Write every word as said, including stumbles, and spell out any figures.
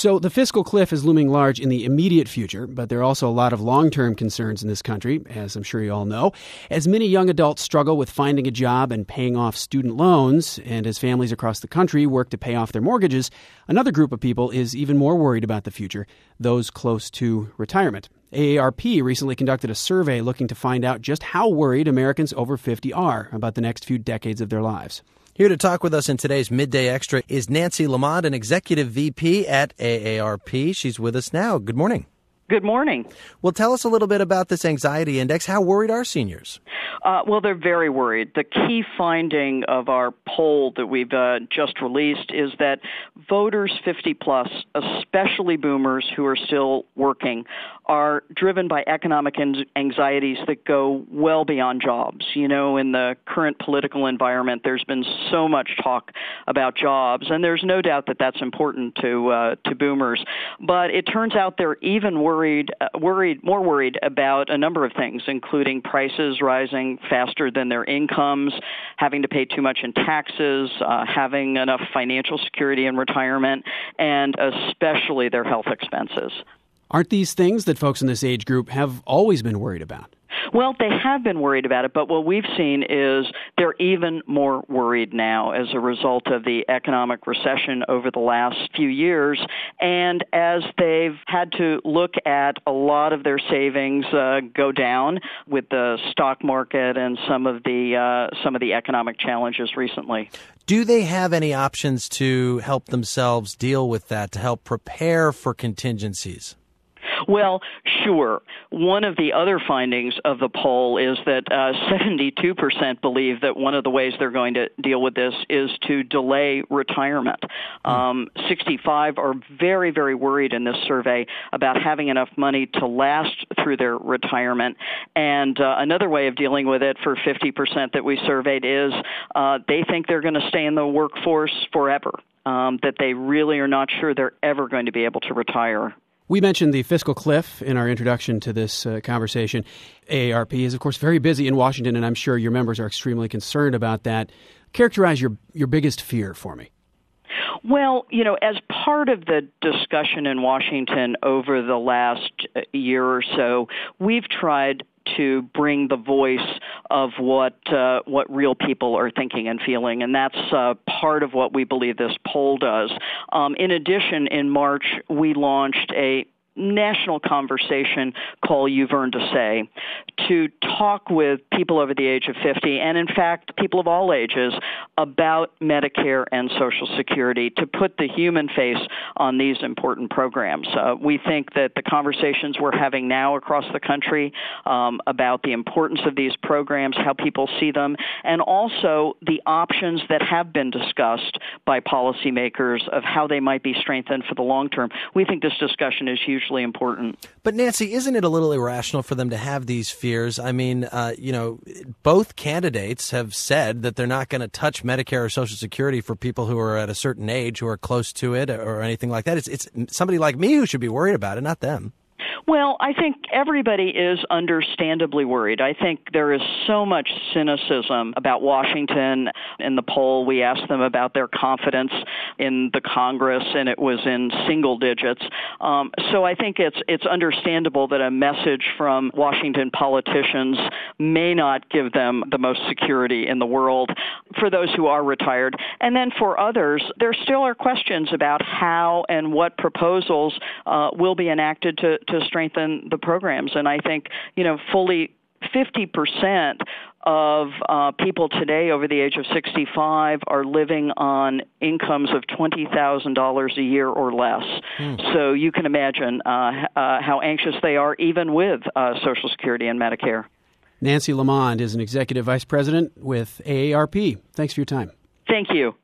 So the fiscal cliff is looming large in the immediate future, but there are also a lot of long-term concerns in this country, as I'm sure you all know. As many young adults struggle with finding a job and paying off student loans, and as families across the country work to pay off their mortgages, another group of people is even more worried about the future, those close to retirement. A A R P recently conducted a survey looking to find out just how worried Americans over fifty are about the next few decades of their lives. Here to talk with us in today's Midday Extra is Nancy Lamont, an executive V P at A A R P. She's with us now. Good morning. Good morning. Well, tell us a little bit about this anxiety index. How worried are seniors? Uh, well, they're very worried. The key finding of our poll that we've uh, just released is that voters fifty plus, especially boomers who are still working, are driven by economic anxieties that go well beyond jobs. You know, in the current political environment, there's been so much talk about jobs, and there's no doubt that that's important to uh, to boomers. But it turns out they're even worried, uh, worried, more worried about a number of things, including prices rising faster than their incomes, having to pay too much in taxes, uh, having enough financial security in retirement, and especially their health expenses. Aren't these things that folks in this age group have always been worried about? Well, they have been worried about it, but what we've seen is they're even more worried now as a result of the economic recession over the last few years, and as they've had to look at a lot of their savings uh, go down with the stock market and some of the uh, some of the economic challenges recently. Do they have any options to help themselves deal with that, to help prepare for contingencies? Well, sure. One of the other findings of the poll is that uh, seventy-two percent believe that one of the ways they're going to deal with this is to delay retirement. Um, sixty-five are very, very worried in this survey about having enough money to last through their retirement. And uh, another way of dealing with it for fifty percent that we surveyed is uh, they think they're going to stay in the workforce forever, um, that they really are not sure they're ever going to be able to retire. We mentioned the fiscal cliff in our introduction to this uh, conversation. A A R P is, of course, very busy in Washington, and I'm sure your members are extremely concerned about that. Characterize your, your biggest fear for me. Well, you know, as part of the discussion in Washington over the last year or so, we've tried to bring the voice of what uh, what real people are thinking and feeling, and that's uh, part of what we believe this poll does. Um, in addition, in March, we launched a national conversation called You've Earned a Say to talk with people over the age of fifty, and in fact, people of all ages, about Medicare and Social Security, to put the human face on these important programs. Uh, we think that the conversations we're having now across the country um, about the importance of these programs, how people see them, and also the options that have been discussed by policymakers of how they might be strengthened for the long term. We think this discussion is hugely important. But Nancy, isn't it a little irrational for them to have these fears? I mean, uh, you know, both candidates have said that they're not going to touch Medicare or Social Security for people who are at a certain age, who are close to it or anything like that. It's, it's somebody like me who should be worried about it, not them. Well, I think everybody is understandably worried. I think there is so much cynicism about Washington. In the poll, we asked them about their confidence in the Congress, and it was in single digits. Um, so I think it's it's understandable that a message from Washington politicians may not give them the most security in the world for those who are retired. And then for others, there still are questions about how and what proposals uh, will be enacted to, to strengthen the programs. And I think, you know, fully fifty percent of uh, people today over the age of sixty-five are living on incomes of twenty thousand dollars a year or less. Mm. So you can imagine uh, uh, how anxious they are, even with uh, Social Security and Medicare. Nancy Lamont is an executive vice president with A A R P. Thanks for your time. Thank you.